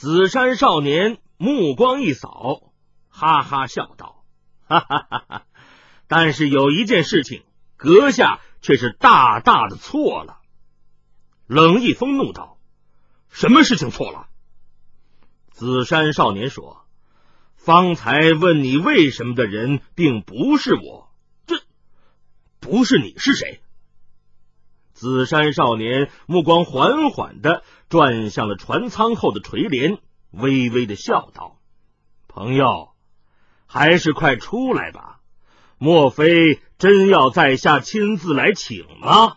紫山少年目光一扫，哈哈笑道：“哈哈哈哈！但是有一件事情，阁下却是大大的错了。”冷一风怒道：“什么事情错了？”紫山少年说：“方才问你为什么的人并不是我。”“这不是你是谁？”紫山少年目光缓缓地转向了船舱后的垂帘，微微的笑道：“朋友，还是快出来吧，莫非真要在下亲自来请吗？”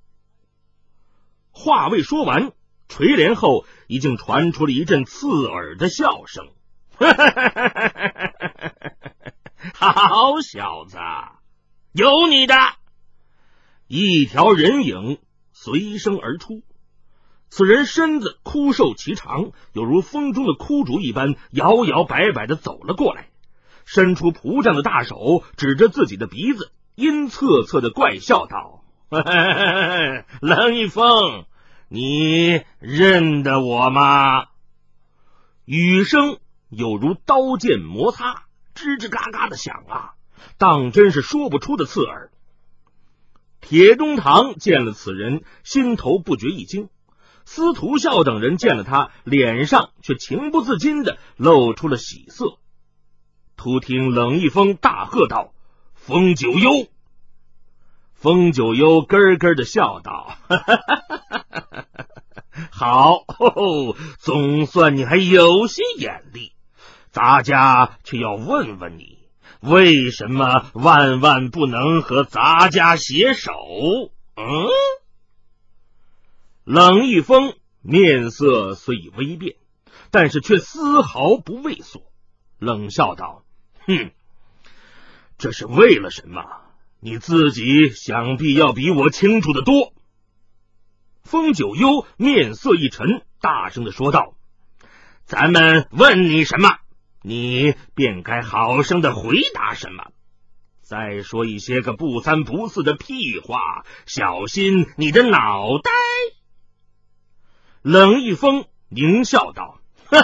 话未说完，垂帘后已经传出了一阵刺耳的笑声。好小子，有你的！一条人影随声而出，此人身子枯瘦颀长，有如风中的枯竹一般，摇摇摆摆的走了过来，伸出蒲杖的大手指着自己的鼻子，阴恻恻的怪笑道：“冷一风，你认得我吗？”语声有如刀剑摩擦，吱吱嘎嘎的响啊，当真是说不出的刺耳。铁中堂见了此人，心头不觉一惊，司徒笑等人见了他，脸上却情不自禁的露出了喜色。突听冷一风大喝道：“风九幽！”风九幽咯咯的笑道：“好，总算你还有些眼力，咱家却要问问你，为什么万万不能和咱家携手？”冷一风面色虽已微变，但是却丝毫不畏缩，冷笑道：“这是为了什么？你自己想必要比我清楚得多。”风九幽面色一沉，大声的说道：“咱们问你什么，你便该好生的回答什么。再说一些个不三不四的屁话，小心你的脑袋。”冷一风狞笑道：“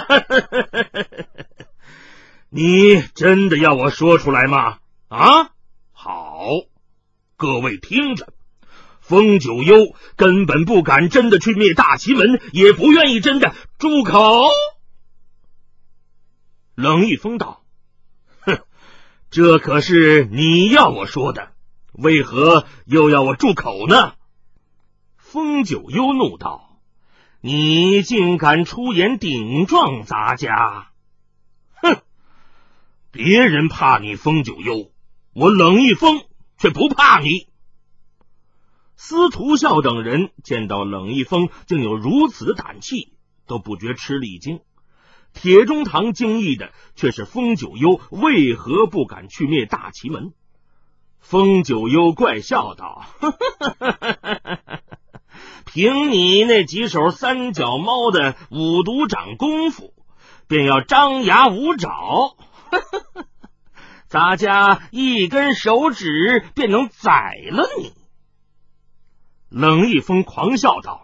你真的要我说出来吗？啊，好，各位听着，风九幽根本不敢真的去灭大齐门，也不愿意真的住口。”冷一风道：“这可是你要我说的，为何又要我住口呢？”风九幽怒道：“你竟敢出言顶撞咱家！别人怕你风九幽，我冷一风却不怕你。”司徒笑等人见到冷一风竟有如此的胆气，都不觉吃了一惊。铁中堂惊异的却是风九幽为何不敢去灭大齐门。风九幽怪笑道：“凭你那几手三脚猫的五毒掌功夫，便要张牙舞爪，咱家一根手指便能宰了你。”冷一风狂笑道：“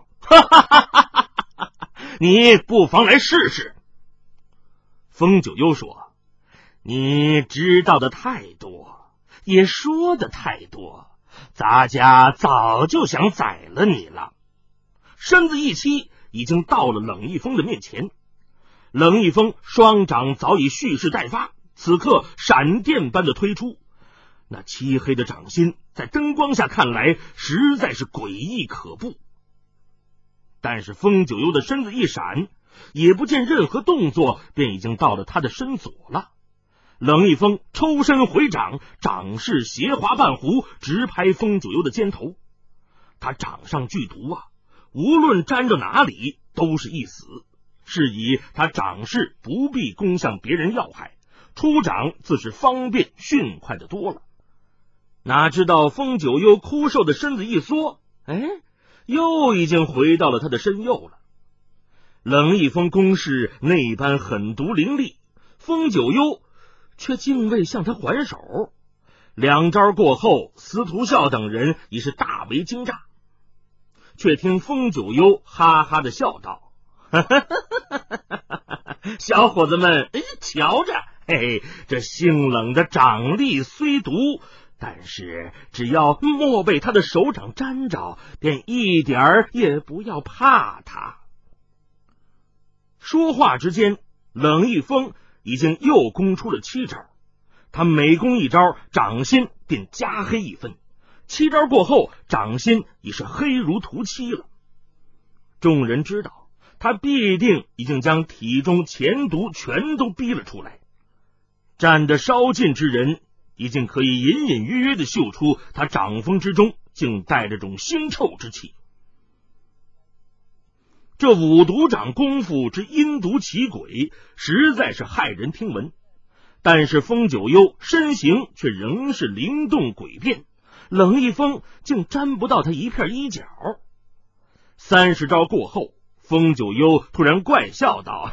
你不妨来试试。”风九幽说：“你知道的太多，也说的太多，咱家早就想宰了你了。”身子一欺，已经到了冷一风的面前。冷一风双掌早已蓄势待发，此刻闪电般的推出，那漆黑的掌心在灯光下看来实在是诡异可怖。但是风九幽的身子一闪，也不见任何动作，便已经到了他的身左了。冷一风抽身回掌，掌势斜滑半弧，直拍风九幽的肩头。他掌上剧毒啊，无论沾着哪里都是一死，是以他掌势不必攻向别人要害，出掌自是方便迅快的多了。哪知道风九幽枯瘦的身子一缩，又已经回到了他的身右了。冷一风攻势那般狠毒凌厉，风九幽却竟未向他还手。两招过后，司徒笑等人已是大为惊诧。却听风九幽哈哈的笑道：“ 小伙子们，瞧着，嘿，这性冷的掌力虽毒，但是只要莫被他的手掌沾着，便一点儿也不要怕他。说话之间，冷一风已经又攻出了7招，他每攻一招，掌心便加黑1分，7招过后，掌心已是黑如涂漆了。众人知道他必定已经将体中前毒全都逼了出来，站得稍近之人已经可以隐隐约约地嗅出他掌风之中竟带着种腥臭之气。这五毒掌功夫之阴毒奇诡，实在是骇人听闻。但是风九幽身形却仍是灵动诡变，冷一风竟沾不到他一片衣角。30招过后，风九幽突然怪笑道：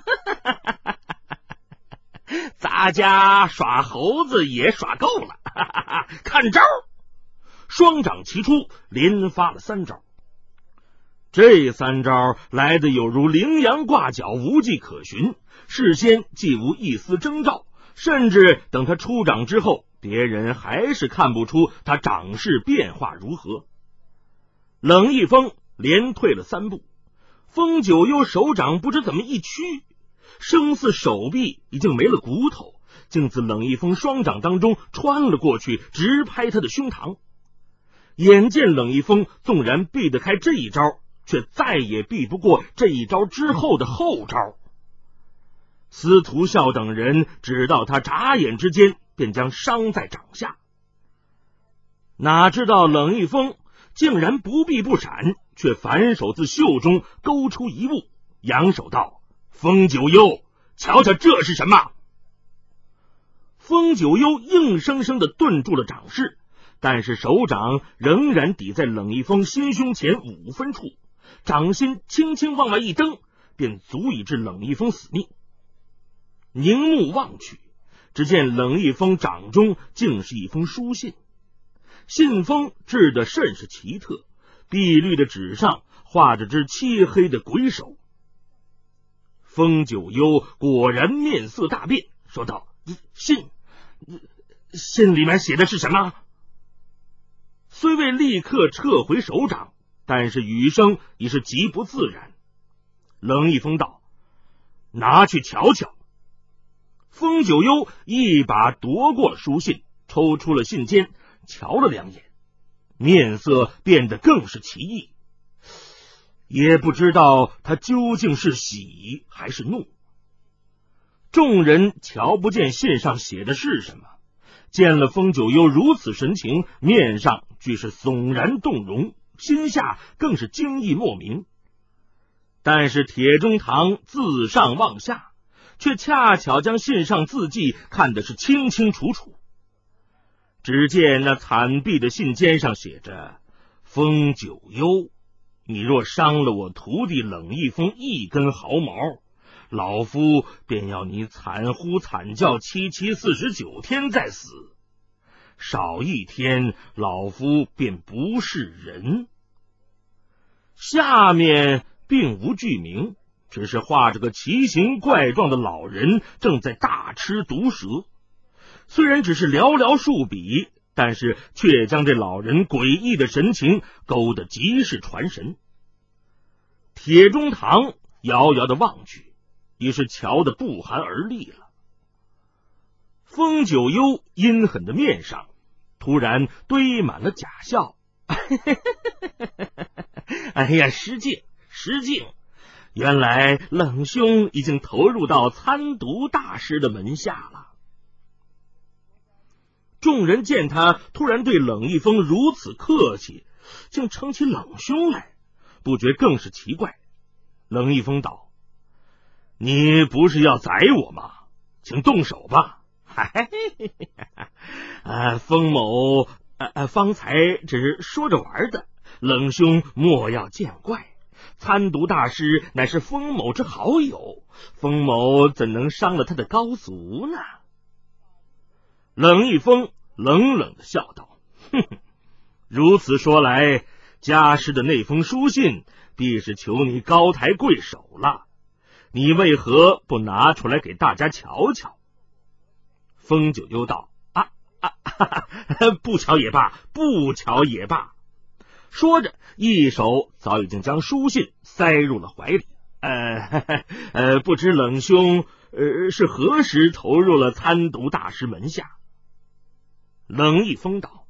咱家耍猴子也耍够了，看招！双掌齐出，连发了3招。这3招来得有如羚羊挂角，无迹可寻，事先既无一丝征兆，甚至等他出掌之后，别人还是看不出他掌势变化如何。冷一风连退了3步，风九幽手掌不知怎么一屈，生似手臂已经没了骨头，竟自冷一风双掌当中穿了过去，直拍他的胸膛。眼见冷一风纵然避得开这一招，却再也避不过这一招之后的后招。司徒笑等人只道他眨眼之间便将伤在掌下，哪知道冷一风竟然不避不闪，却反手自袖中勾出一物，扬手道：风九幽，瞧瞧这是什么？风九幽硬生生地顿住了掌势，但是手掌仍然抵在冷一风心胸前5分处，掌心轻轻往外一蹬，便足以致冷一风死命。凝目望去，只见冷一风掌中竟是一封书信，信封制得甚是奇特，碧绿的纸上画着只漆黑的鬼手。风九幽果然面色大变，说道：信里面写的是什么？虽未立刻撤回手掌，但是语声已是极不自然。冷一风道：拿去瞧瞧。风九幽一把夺过了书信，抽出了信笺，瞧了2眼，面色变得更是奇异，也不知道他究竟是喜还是怒。众人瞧不见信上写的是什么，见了风九幽如此神情，面上俱是悚然动容，心下更是惊异莫名。但是铁中堂自上往下，却恰巧将信上字迹看得是清清楚楚。只见那惨毙的信笺上写着：风九幽，你若伤了我徒弟冷一风1根毫毛，老夫便要你惨呼惨叫749天再死，少1天，老夫便不是人。下面并无具名，只是画着个奇形怪状的老人正在大吃毒蛇。虽然只是寥寥数笔，但是却将这老人诡异的神情勾得极是传神。铁中堂遥遥的望去，已是瞧得不寒而栗了。风九幽阴狠的面上突然堆满了假笑。哎呀，失敬，原来冷兄已经投入到参毒大师的门下了。众人见他突然对冷一风如此客气，竟称起冷兄来，不觉更是奇怪。冷一风道：你不是要宰我吗？请动手吧。风某方才只是说着玩的，冷兄莫要见怪。参毒大师乃是风某之好友，风某怎能伤了他的高足呢？冷一风冷冷的笑道：如此说来，家师的那封书信必是求你高抬贵手了。 你为何不拿出来给大家瞧瞧？”风九幽道：“不瞧也罢，不瞧也罢。”说着，一手早已经将书信塞入了怀里。不知冷兄是何时投入了参读大师门下？”冷一风道：“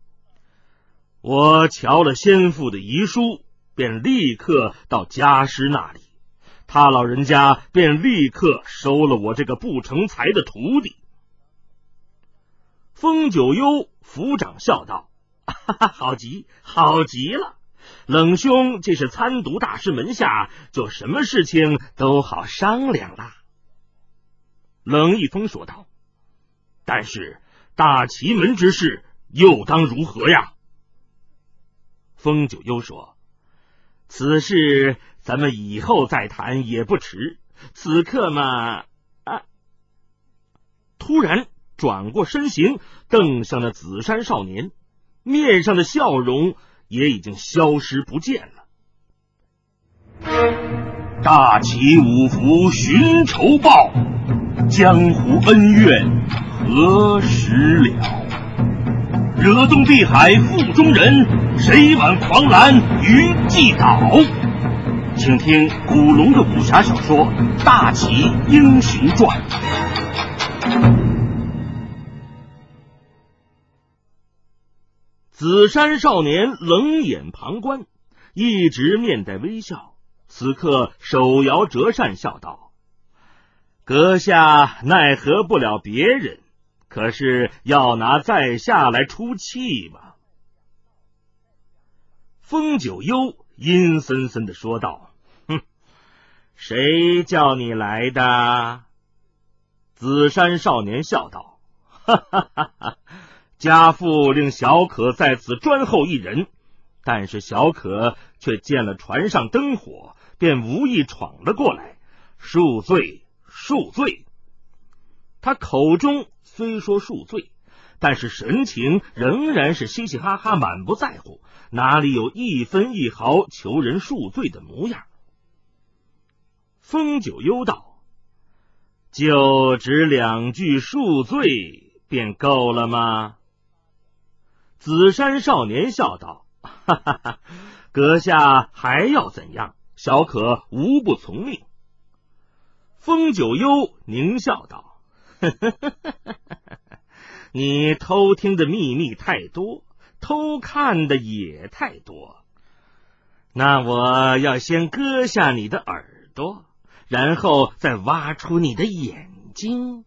我瞧了先父的遗书，便立刻到家师那里，他老人家便立刻收了我这个不成才的徒弟。”风九幽抚掌笑道：“好极，好极了！冷兄既是参读大师门下，就什么事情都好商量啦。”冷一风说道：“但是大奇门之事又当如何呀？”风九幽说：“此事咱们以后再谈也不迟，此刻嘛……”突然转过身形，瞪向了紫衫少年，面上的笑容也已经消失不见了。“大齐五福寻仇报，江湖恩怨何时了？惹动碧海腹中人，谁挽狂澜于既倒？”请听古龙的武侠小说《大齐英雄传》。紫衫少年冷眼旁观，一直面带微笑。此刻手摇折扇笑道：“阁下奈何不了别人，可是要拿在下来出气嘛。”风九幽阴森森地说道：“谁叫你来的？”紫衫少年笑道：“家父令小可在此专候一人，但是小可却见了船上灯火，便无意闯了过来，恕罪，恕罪。”他口中虽说恕罪，但是神情仍然是嘻嘻哈哈，满不在乎，哪里有一分一毫求人恕罪的模样。风九幽道：“就只2句恕罪便够了吗？”紫衫少年笑道：“阁下还要怎样？小可无不从命。”风九幽狞笑道：“你偷听的秘密太多，偷看的也太多。那我要先割下你的耳朵，然后再挖出你的眼睛。”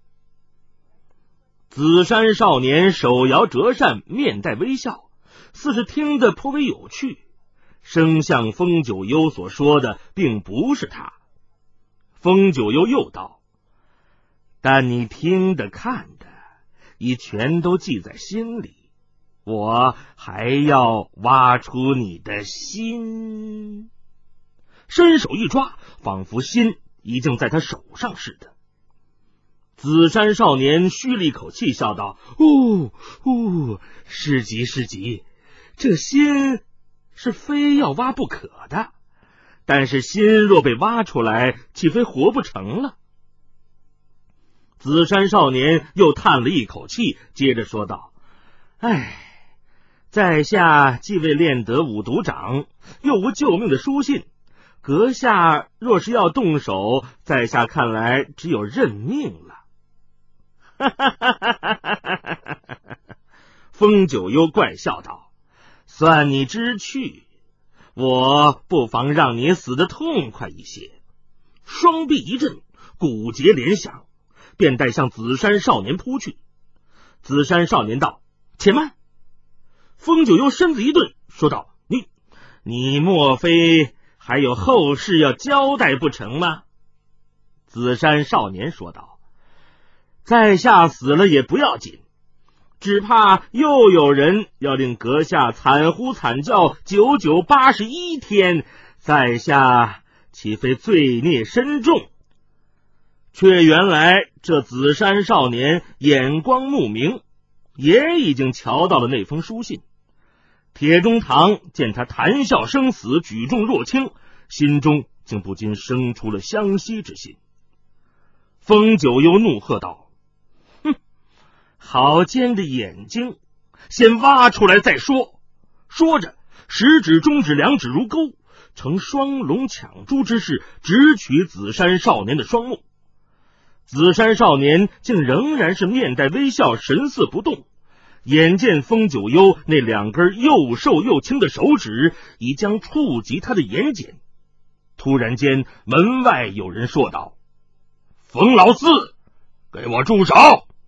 紫衫少年手摇折扇，面带微笑，似是听得颇为有趣。生像风九幽所说的并不是他。风九幽又道：“但你听的看的已全都记在心里，我还要挖出你的心。”伸手一抓，仿佛心已经在他手上似的。紫衫少年吁了一口气，笑道：“是急是急，这心是非要挖不可的，但是心若被挖出来，岂非活不成了？”紫衫少年又叹了一口气，接着说道：“在下既未练得五毒掌，又无救命的书信，阁下若是要动手，在下看来只有认命了。”风九幽怪笑道：“算你知趣，我不妨让你死得痛快一些。”双臂一震，骨节连响，便带向紫衫少年扑去。紫衫少年道：“且慢！”风九幽身子一顿，说道：“你莫非还有后事要交代不成吗？”紫衫少年说道：“在下死了也不要紧，只怕又有人要令阁下惨呼惨叫981天，在下岂非罪孽深重？”却原来这紫衫少年眼光目明，也已经瞧到了那封书信。铁中堂见他谈笑生死，举重若轻，心中竟不禁生出了相惜之心。风九幽怒喝道：“哼，好尖的眼睛，先挖出来再说。”说着，食指、中指两指如钩，呈双龙抢珠之势，直取紫山少年的双目。紫山少年竟仍然是面带微笑，神色不动。眼见风九幽那两根又瘦又轻的手指已将触及他的眼睑，突然间门外有人说道：“冯老四，给我住手！”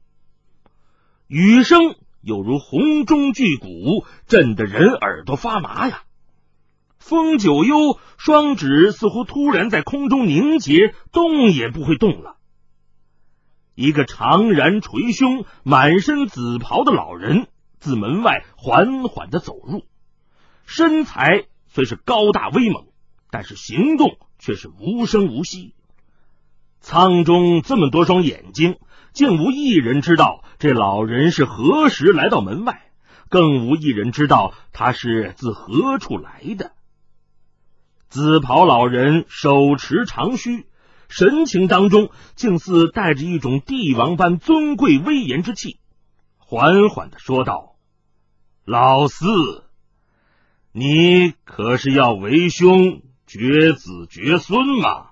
语声有如洪钟巨鼓，震得人耳朵发麻呀。风九幽双指似乎突然在空中凝结，动也不会动了。一个长髯垂胸、满身紫袍的老人自门外缓缓地走入，身材虽是高大威猛，但是行动却是无声无息。舱中这么多双眼睛，竟无一人知道这老人是何时来到门外，更无一人知道他是自何处来的。紫袍老人手持长须，神情当中竟似带着一种帝王般尊贵威严之气，缓缓地说道：“老四，你可是要为兄绝子绝孙吗？”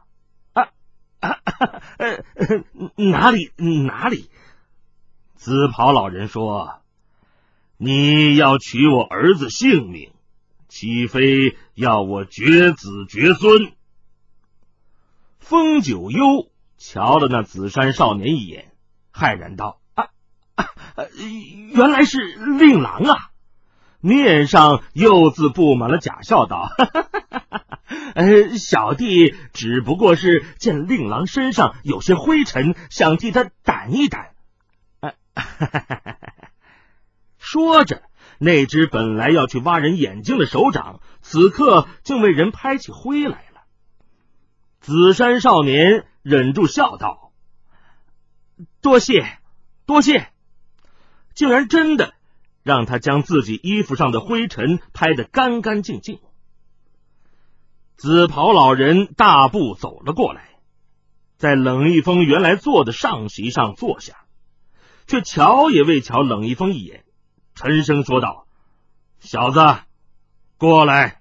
哪里。紫袍老人说：“你要取我儿子性命，岂非要我绝子绝孙？”风九幽瞧了那紫山少年一眼，骇然道：“原来是令郎啊！”面上又自布满了假笑道：“小弟只不过是见令郎身上有些灰尘，想替他掸一掸。”说着，那只本来要去挖人眼睛的手掌，此刻竟为人拍起灰来了。紫山少年忍住笑道：“多谢，多谢！”竟然真的让他将自己衣服上的灰尘拍得干干净净。紫袍老人大步走了过来，在冷一风原来坐的上席上坐下，却瞧也未瞧冷一风一眼，沉声说道：“小子，过来。”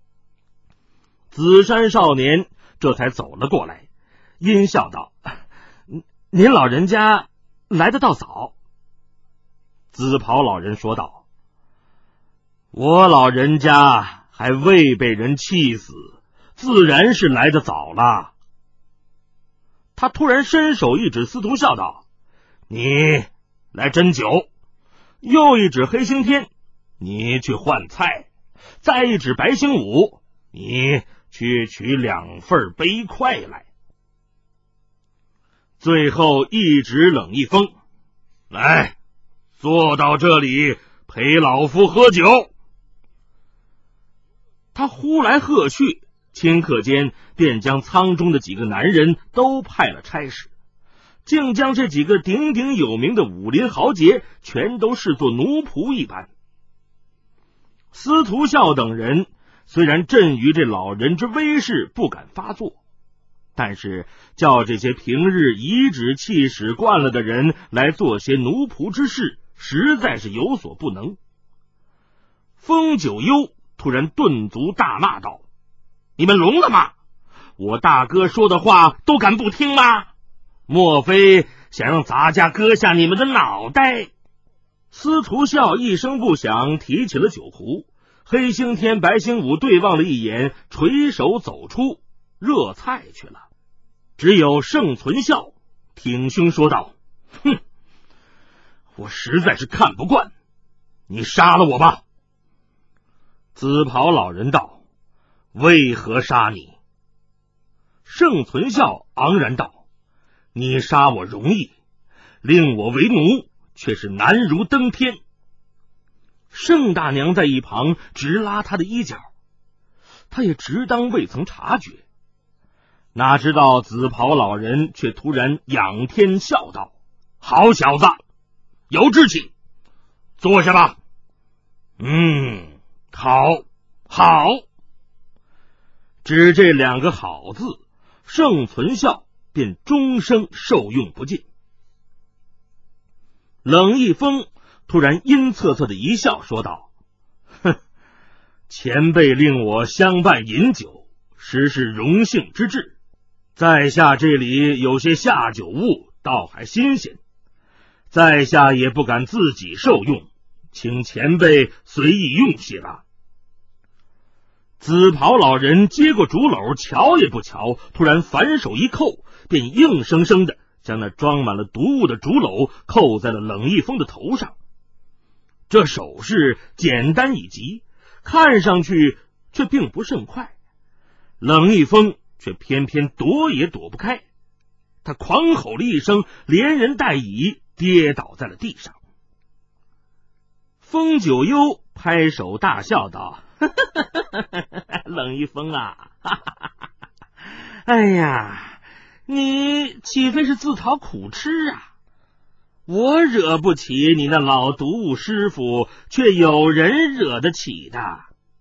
紫山少年这才走了过来，阴笑道：“您老人家来得倒早。”紫袍老人说道：“我老人家还未被人气死，自然是来得早了。”他突然伸手一指司徒笑道：“你来斟酒。”又一指黑星天：“你去换菜。”再一指白星武：“你去取2份杯筷来。”最后一指冷一风：“来，坐到这里陪老夫喝酒。”他呼来喝去，顷刻间便将舱中的几个男人都派了差事，竟将这几个鼎鼎有名的武林豪杰全都视作奴仆一般。司徒笑等人虽然震于这老人之威势不敢发作，但是叫这些平日颐指气使惯了的人来做些奴仆之事，实在是有所不能。风九幽突然顿足大骂道：“你们聋了吗？我大哥说的话都敢不听吗？莫非想让咱家割下你们的脑袋？”司徒笑一声不响提起了酒壶，黑星天、白星武对望了一眼，垂手走出热菜去了。只有盛存孝挺胸说道：“哼，我实在是看不惯，你杀了我吧。”紫袍老人道：“为何杀你？”盛存孝昂然道：“你杀我容易，令我为奴却是难如登天。”盛大娘在一旁直拉他的衣角，他也直当未曾察觉，哪知道紫袍老人却突然仰天笑道：“好小子，有志气，坐下吧。”好。 只这2个好字，盛存孝便终生受用不尽。冷一风突然阴恻恻的一笑，说道：“哼，前辈令我相伴饮酒，实是荣幸之至。在下这里有些下酒物，倒还新鲜，在下也不敢自己受用，请前辈随意用些吧。”紫袍老人接过竹篓，瞧也不瞧，突然反手一扣，便硬生生的将那装满了毒物的竹篓扣在了冷一风的头上。这手势简单以极，看上去却并不甚快，冷一风却偏偏躲也躲不开。他狂吼了一声，连人带椅跌倒在了地上。风九幽拍手大笑道：“冷一风啊，哎呀，你岂非是自讨苦吃啊？我惹不起你那老毒物师傅，却有人惹得起的。”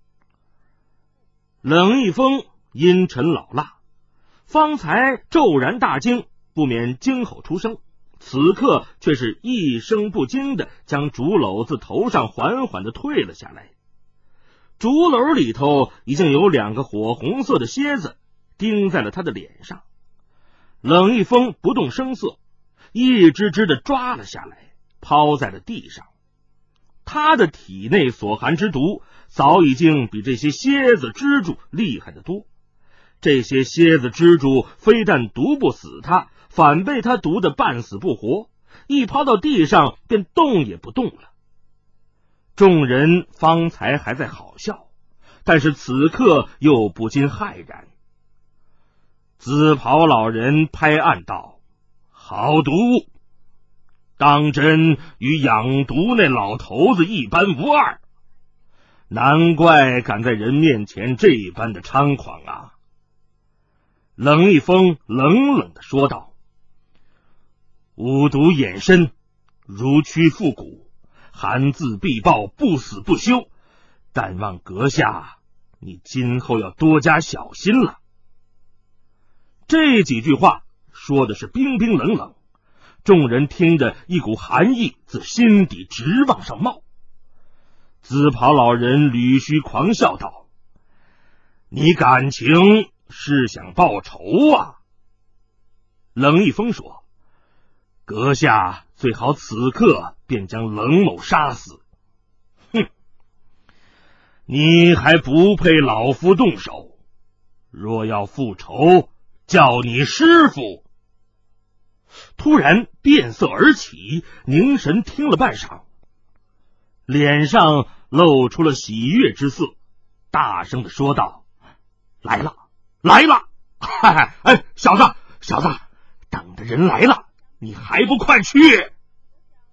冷一风阴沉老辣，方才骤然大惊，不免惊吼出声，此刻却是一声不惊的将竹篓自头上缓缓的退了下来。竹篓里头已经有2个火红色的蝎子钉在了他的脸上。冷一风不动声色，一只只的抓了下来，抛在了地上。他的体内所含之毒早已经比这些蝎子蜘蛛厉害得多，这些蝎子蜘蛛非但毒不死他，反被他毒得半死不活，一抛到地上便动也不动了。众人方才还在好笑，但是此刻又不禁骇然。紫袍老人拍案道：“好毒，当真与养毒那老头子一般无二，难怪敢在人面前这般的猖狂啊！”冷一风冷冷地说道：“五毒衍身，如躯复骨，寒字必报，不死不休，但望阁下你今后要多加小心了。”这几句话说的是冰冰冷冷，众人听着一股寒意自心底直往上冒。紫袍老人捋须狂笑道：“你感情是想报仇啊？”冷一风说：“阁下最好此刻便将冷某杀死。”“哼，你还不配老夫动手，若要复仇，叫你师傅。”突然变色而起，凝神听了半晌，脸上露出了喜悦之色，大声的说道：“来了，来了！哎，小子，等着人来了，你还不快去！”